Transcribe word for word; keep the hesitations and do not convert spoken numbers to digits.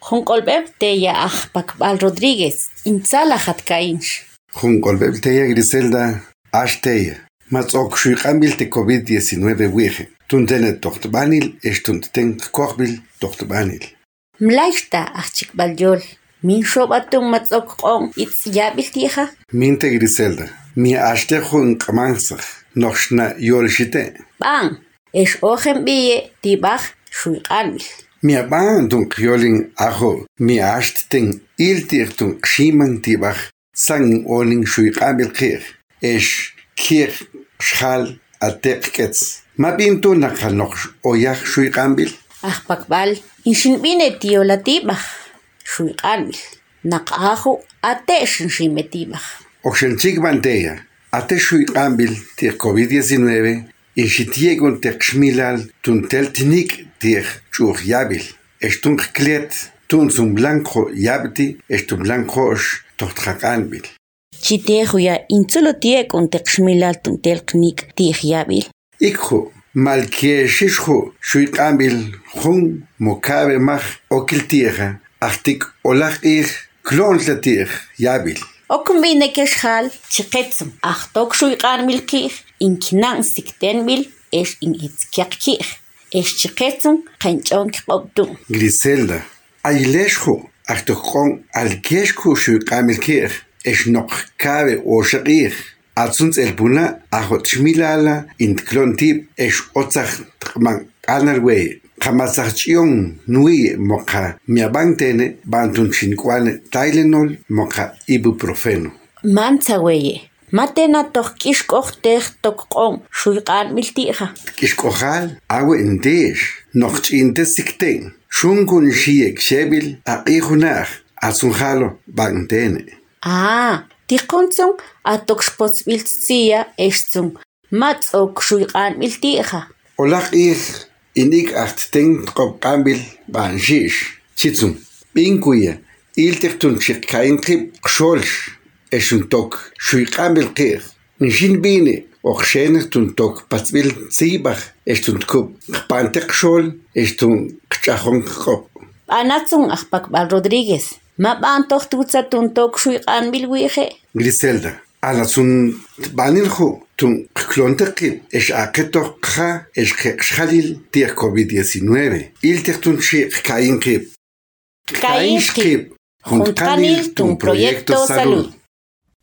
Junkolbeb teya Ajpakbal Rodríguez, Intzala Hatkainch. Junkolbeb teya Griselda Ashteya. Matzok Shuikambil te COVID diecinueve wige. Tuntene Tochtbanil, Estunteng Kochbil Tochtbanil. Mlaishta Achikbaljol. Min shobatum matzok on itz yabil tija. Minte Griselda. Mi Ashtejo en Kamansach. Nochna Yolshite. Bang. Es ojen bille tibach Shuikambil. Mi aban dun Kyolin Ajo. Mi Ashteng Iltirtung Shiman tibach. Sang oning Shuikambil Kir. Es Kir Schal Atekets. Ma bintu nakanoch oyach Shuikambil. Ajpakbal. Inshinbine tío la tibach. Shuikambil. Nakajo ateshin shimetibach. Oxenchik bandeya. Ate Shuikambil tir COVID diecinueve. Inshitiegon tek Schmilal tuntel tinik tir Chur Yabil. Estun Klet tun zum Blanco Yabti estun Blancos Tochthakanbil. Chitejuya intzolo tiekon tek Schmilal tuntel knik tir Yabil. Ikho Malkieshisho Shuikambil Jun Mokabe Mach Okiltieja Artik Olach ich Klonlatir Yabil. Okumbine keshal chiketsum achtok Shuikambil kir inkinan siktenbil es in itzkiakir. Es chiketsum kenchon kobdum. Griselda Ailesho Achtokon Alkeshko Shuikambil kir es noch Kabe Oshir. Atsuns el Buna Ajot Schmilala in Klontip es Otzach Tman Anarway. Kamasachchion Nui Moka Miabantene Bantun Chinquane Tylenol Moka Ibuprofeno. Manzaweye. Matena toch kishkoch tech tokon Shuikambil tija. Kishkochal Awe in Desh noch in Desikten. Shungun Shiek Shebil a Ihunach Atsunjalo Bantene. Ah. Tikonzung atok spotsbiltzia estzung matzok Shuikambil tija. Olach ich inik acht ten Kopkambil Banshish. Chitsum. Binkuya iltertun Chirkain Trip Xolsh. Esun tok Shuikambil kir. Nishin bine och shenertun tok Patzbil Zibach. Estun kup Pantek Xol. Estun Kchachon Kop. Anatzung Ajpakbal Rodríguez. Ma bantoch tutzatun tok Shuikambil wige. Griselda. Alatsun Baniljo. Tun Klonterkip. Es aketoch Kha. Es Khalil tir COVID diecinueve. Iltertun Chirkain Kip. Kain Kip. Juntanil tun Proyecto Salud.